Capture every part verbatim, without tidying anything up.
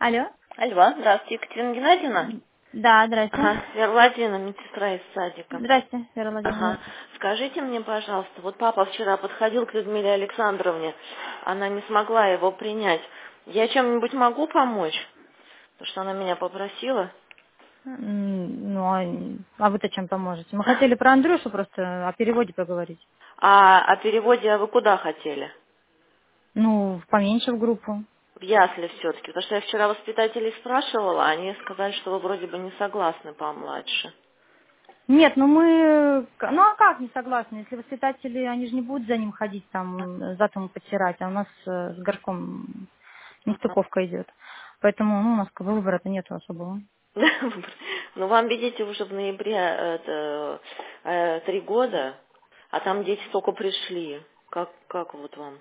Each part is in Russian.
Алло. Алло, здравствуйте, Екатерина Геннадьевна. Да, здрасте. Ага, Вера Владимировна, медсестра из садика. Здрасте, Вера Ага. Владимировна. Скажите мне, пожалуйста, вот папа вчера подходил к Людмиле Александровне, она не смогла его принять. Я чем-нибудь могу помочь? Потому что она меня попросила. М, Ну, а а вы-то чем поможете? Мы хотели про Андрюшу просто о переводе поговорить. А о переводе вы куда хотели? Ну, поменьше в группу. В ясли все-таки. Потому что я вчера воспитателей спрашивала, они сказали, что вы вроде бы не согласны помладше. Нет, ну мы... Ну, а как не согласны? Если воспитатели, они же не будут за ним ходить, там, зад ему подтирать, а у нас э, с горшком Ага. нестыковка идет. Поэтому, ну, у нас как бы выбора-то нету особого. Ну, вам, видите, уже в ноябре это, э, три года, а там дети только пришли. Как, как вот вам?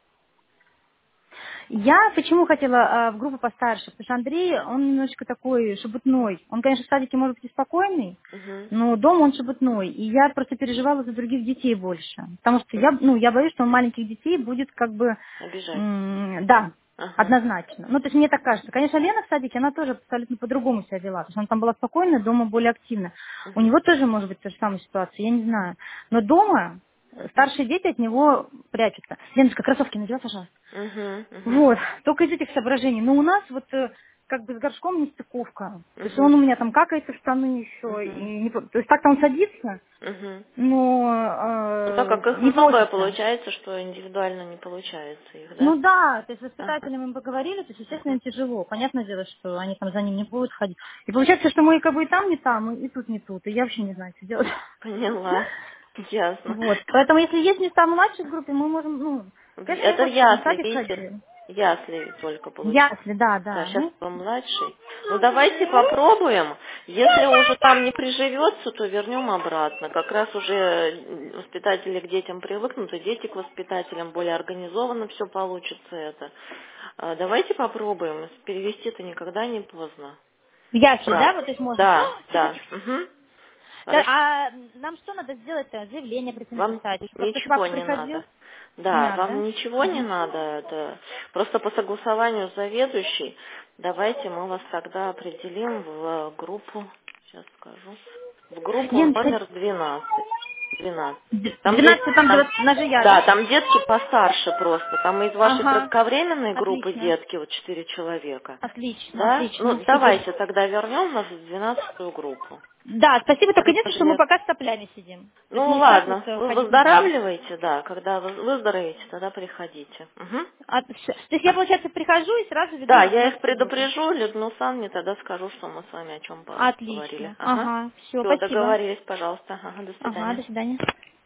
Я почему хотела а, в группу постарше? Потому что Андрей, он немножечко такой шебутной. Он, конечно, в садике может быть и спокойный, Угу. но дома он шебутной. И я просто переживала за других детей больше. Потому что я, ну, я боюсь, что он маленьких детей будет как бы, Обижать. м, да, Ага. однозначно. Ну, то есть мне так кажется. Конечно, Лена в садике, она тоже абсолютно по-другому себя вела. То есть она там была спокойная, дома более активна. У Угу. него тоже может быть та же самая ситуация, я не знаю. Но дома старшие дети от него прячутся. Леночка, кроссовки надевай, пожалуйста. Угу. Угу. Вот, только из этих соображений. Но у нас вот э, как бы с горшком нестыковка. То есть Угу. он у меня там какает в штаны еще. И Угу. не по- то есть так-то он садится, Угу. но Ну, так э, как их не много, просится. получается, что индивидуально не получается их, да? Ну да, то есть с Ага. воспитателями мы поговорили, то есть, естественно, Угу. им тяжело. Понятное дело, что они там за ним не будут ходить. И получается, что мы как бы и там не там, и, и тут не тут. И я вообще не знаю, что делать. Поняла. Ясно. Вот. Поэтому, если есть места младшей в группе, мы можем, ну, конечно, я Это хочу, чтобы он в ясли, садик видите? ходил. Ясли только получается. Ясли, да, Да, да. сейчас Ну, помладший. Ну, давайте попробуем. Если уже там не приживется, то вернем обратно. Как раз уже м, воспитатели к детям привыкнут, и дети к воспитателям более организованно все получится это. А, давайте попробуем. Перевести-то никогда не поздно. в ясли, да, Правда. вот здесь можно. Да, О, да. цветочек. Мгм. Да, Хорошо. а нам что надо сделать-то? Заявление прийти Вам написать? Просто чтобы ничего папа не приходил? надо. Не Да, надо, вам да? ничего не Мгм. надо. Это просто по согласованию с заведующей. Давайте мы вас тогда определим в группу. Сейчас скажу. В группу Леночка, номер двенадцать. двенадцать. Там дети, двенадцать там там, вот на Жия, да, да? там детки постарше просто. Там из вашей Ага, кратковременной группы отлично. детки, вот четыре человека. Отлично, Да? отлично. Ну, Супер. давайте тогда вернем нас в двенадцатую группу. Да, спасибо, только единственное, что мы Жилья. пока с соплями сидим. То есть Ну мы сейчас вот ладно, э, вы ходить не будем. выздоравливаете, да, когда вы выздоровеете, тогда приходите. Мгм. А, всё. То есть я, получается, прихожу и сразу веду Да, на я их двенадцатую группу. предупрежу, Людмилу Санне тогда скажу, что мы с вами о чем поговорили. Отлично. Ага. Ага, все, Все, спасибо. договорились, пожалуйста. Ага, до Ага, свидания. до свидания.